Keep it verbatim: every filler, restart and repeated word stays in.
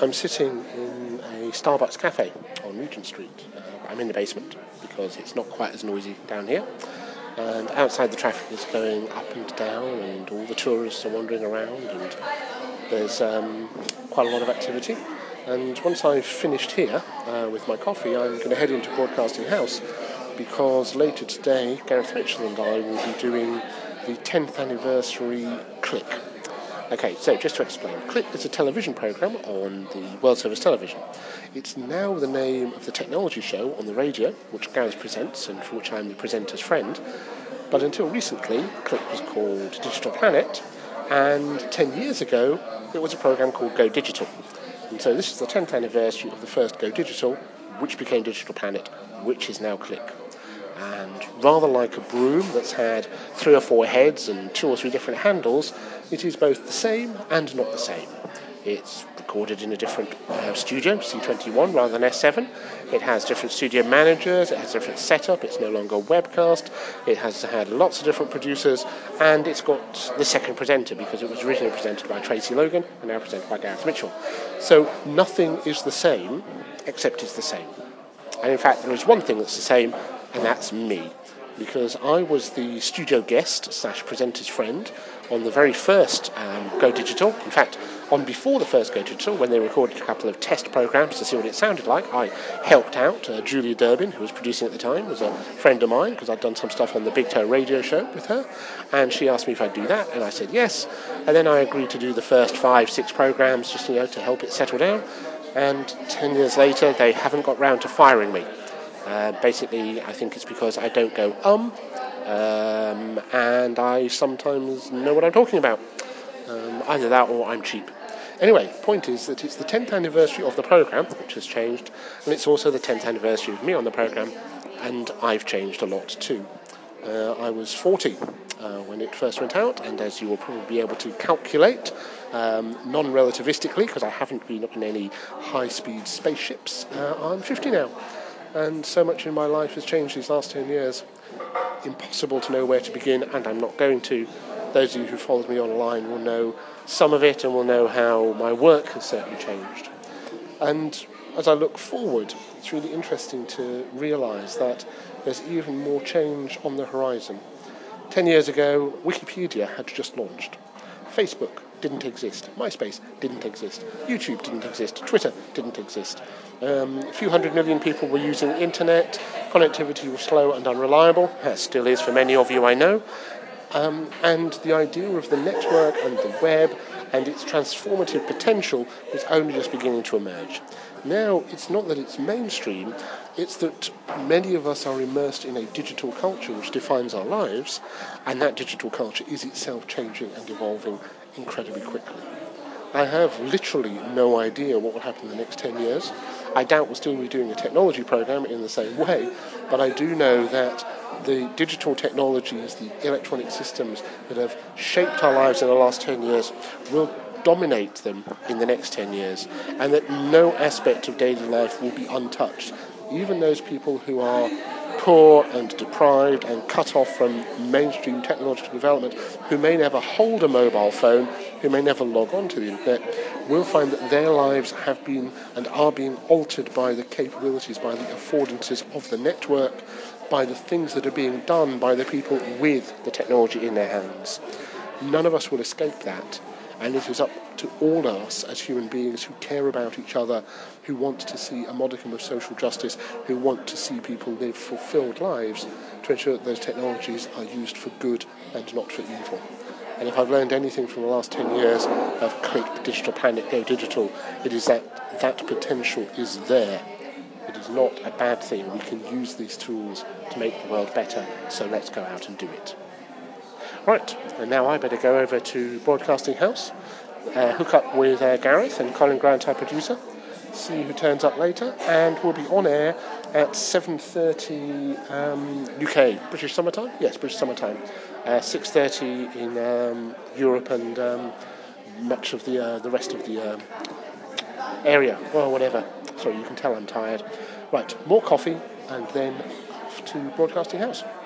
I'm sitting in a Starbucks cafe on Regent Street. Uh, I'm in the basement because it's not quite as noisy down here. And outside the traffic is going up and down, and all the tourists are wandering around, and there's um, quite a lot of activity. And once I've finished here uh, with my coffee, I'm going to head into Broadcasting House, because later today Gareth Mitchell and I will be doing the tenth anniversary Click. Okay, so just to explain, Click is a television programme on the World Service Television. It's now the name of the technology show on the radio, which Gareth presents and for which I'm the presenter's friend. But until recently, Click was called Digital Planet, and ten years ago, it was a programme called Go Digital. And so this is the tenth anniversary of the first Go Digital, which became Digital Planet, which is now Click. And rather like a broom that's had three or four heads and two or three different handles, it is both the same and not the same. It's recorded in a different uh, studio, C twenty-one rather than S seven. It has different studio managers, it has a different setup, it's no longer a webcast, it has had lots of different producers, and it's got the second presenter, because it was originally presented by Tracy Logan and now presented by Gareth Mitchell. So nothing is the same, except it's the same. And in fact, there is one thing that's the same, and that's me, because I was the studio guest slash presenter's friend on the very first um, Go Digital. In fact, on before the first Go Digital, when they recorded a couple of test programs to see what it sounded like, I helped out. Uh, Julia Durbin, who was producing at the time, was a friend of mine, because I'd done some stuff on the Big Toe radio show with her, and she asked me if I'd do that, and I said yes, and then I agreed to do the first five, six programs, just you know, to help it settle down, and ten years later, they haven't got round to firing me. Uh, basically, I think it's because I don't go um, um, and I sometimes know what I'm talking about. Um, either that or I'm cheap. Anyway, point is that it's the tenth anniversary of the programme, which has changed, and it's also the tenth anniversary of me on the programme, and I've changed a lot too. Uh, I was forty uh, when it first went out, and as you will probably be able to calculate, um, non-relativistically, because I haven't been up in any high-speed spaceships, uh, I'm fifty now. And so much in my life has changed these last ten years. Impossible to know where to begin, and I'm not going to. Those of you who followed me online will know some of it and will know how my work has certainly changed. And as I look forward, it's really interesting to realise that there's even more change on the horizon. Ten years ago, Wikipedia had just launched. Facebook didn't exist. MySpace didn't exist. YouTube didn't exist. Twitter didn't exist. Um, a few hundred million people were using the internet. Connectivity was slow and unreliable, as still is for many of you I know. Um, and the idea of the network and the web and its transformative potential was only just beginning to emerge. Now, it's not that it's mainstream, it's that many of us are immersed in a digital culture which defines our lives, and that digital culture is itself changing and evolving incredibly quickly. I have literally no idea what will happen in the next ten years. I doubt we'll still be doing a technology program in the same way, but I do know that the digital technologies, the electronic systems that have shaped our lives in the last ten years will dominate them in the next ten years, and that no aspect of daily life will be untouched. Even those people who are poor and deprived and cut off from mainstream technological development, who may never hold a mobile phone, who may never log on to the internet, will find that their lives have been and are being altered by the capabilities, by the affordances of the network, by the things that are being done by the people with the technology in their hands. None of us will escape that. And it is up to all of us as human beings who care about each other, who want to see a modicum of social justice, who want to see people live fulfilled lives, to ensure that those technologies are used for good and not for evil. And if I've learned anything from the last ten years of Click, Digital Planet, Go Digital, it is that that potential is there. It is not a bad thing. We can use these tools to make the world better, so let's go out and do it. Right, and now I better go over to Broadcasting House, uh, hook up with uh, Gareth and Colin Grant, our producer, see who turns up later, and we'll be on air at seven thirty um, U K, British summertime? Yes, British summertime. Uh, six thirty in um, Europe and um, much of the uh, the rest of the um, area, or whatever. Sorry, you can tell I'm tired. Right, more coffee, and then off to Broadcasting House.